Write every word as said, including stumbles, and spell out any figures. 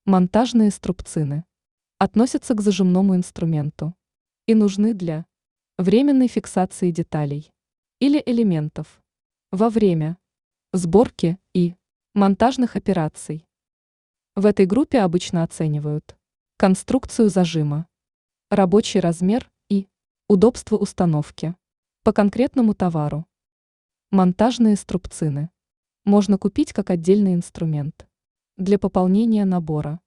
Монтажные струбцины относятся к зажимному инструменту и нужны для временной фиксации деталей или элементов во время сборки и монтажных операций. В этой группе обычно оценивают конструкцию зажима, рабочий размер и удобство установки по конкретному товару. Монтажные струбцины можно купить как отдельный инструмент для пополнения набора.